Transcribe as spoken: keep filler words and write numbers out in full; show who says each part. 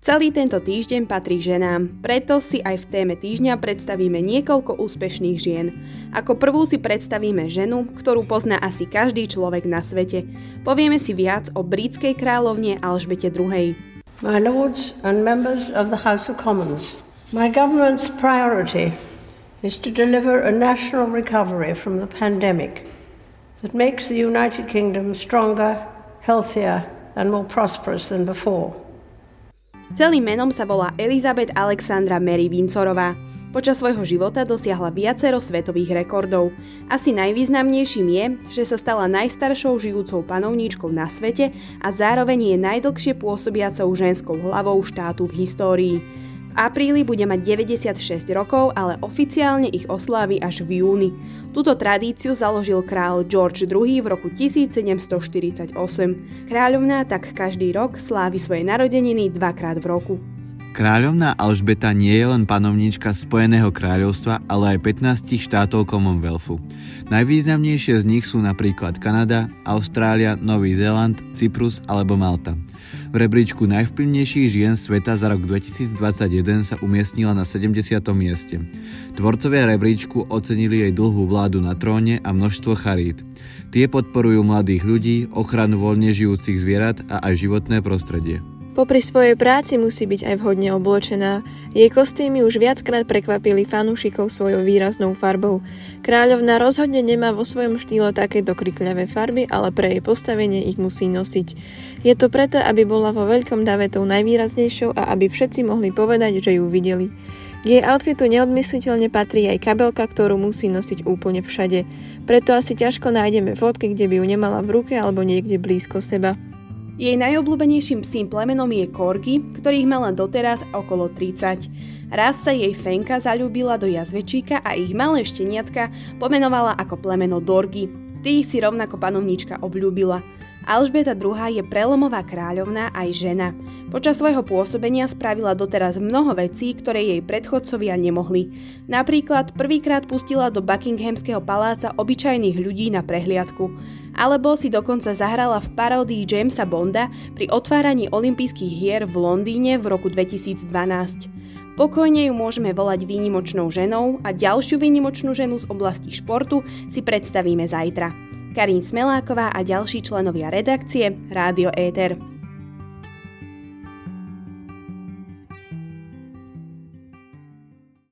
Speaker 1: Celý tento týždeň patrí ženám, preto si aj v téme týždňa predstavíme niekoľko úspešných žien. Ako prvú si predstavíme ženu, ktorú pozná asi každý človek na svete. Povieme si viac o britskej kráľovne Alžbete druhej.
Speaker 2: My lords and members of the House of Commons, my government's priority is to deliver a national recovery from the pandemic that makes the United Kingdom stronger, healthier and more prosperous than before.
Speaker 1: Celým menom sa volá Elizabeth Alexandra Mary Windsorová. Počas svojho života dosiahla viacero svetových rekordov. Asi najvýznamnejším je, že sa stala najstaršou žijúcou panovníčkou na svete a zároveň je najdlhšie pôsobiacou ženskou hlavou štátu v histórii. V apríli bude mať deväťdesiatšesť rokov, ale oficiálne ich oslávi až v júni. Túto tradíciu založil kráľ George druhý v roku tisícsedemstoštyridsaťosem. Kráľovná tak každý rok slávi svoje narodeniny dvakrát v roku.
Speaker 3: Kráľovná Alžbeta nie je len panovníčka Spojeného kráľovstva, ale aj pätnástich štátov Commonwealthu. Najvýznamnejšie z nich sú napríklad Kanada, Austrália, Nový Zéland, Cyprus alebo Malta. V rebríčku najvplyvnejších žien sveta za rok dvetisícdvadsaťjeden sa umiestnila na sedemdesiatom mieste. Tvorcovia rebríčku ocenili jej dlhú vládu na tróne a množstvo charít. Tie podporujú mladých ľudí, ochranu voľne žijúcich zvierat a aj životné prostredie.
Speaker 4: Popri svojej práci musí byť aj vhodne oblečená. Jej kostýmy už viackrát prekvapili fanúšikov svojou výraznou farbou. Kráľovná rozhodne nemá vo svojom štýle takéto krikľavé farby, ale pre jej postavenie ich musí nosiť. Je to preto, aby bola vo veľkom dave tou najvýraznejšou a aby všetci mohli povedať, že ju videli. K jej outfitu neodmysliteľne patrí aj kabelka, ktorú musí nosiť úplne všade. Preto asi ťažko nájdeme fotky, kde by ju nemala v ruke alebo niekde blízko seba.
Speaker 1: Jej najobľúbenejším psím plemenom je korgi, ktorých mala doteraz okolo tridsať. Raz sa jej Fenka zaľúbila do jazvečíka a ich malé šteniatka pomenovala ako plemeno Dorgy. Tých si rovnako panovníčka obľúbila. Alžbeta druhá je prelomová kráľovná aj žena. Počas svojho pôsobenia spravila doteraz mnoho vecí, ktoré jej predchodcovia nemohli. Napríklad prvýkrát pustila do Buckinghamského paláca obyčajných ľudí na prehliadku. Alebo si dokonca zahrala v paródii Jamesa Bonda pri otváraní olympijských hier v Londýne v roku dvetisícdvanásť. Pokojne ju môžeme volať výnimočnou ženou a ďalšiu výnimočnú ženu z oblasti športu si predstavíme zajtra. Karin Smeláková a ďalší členovia redakcie Rádio Éter.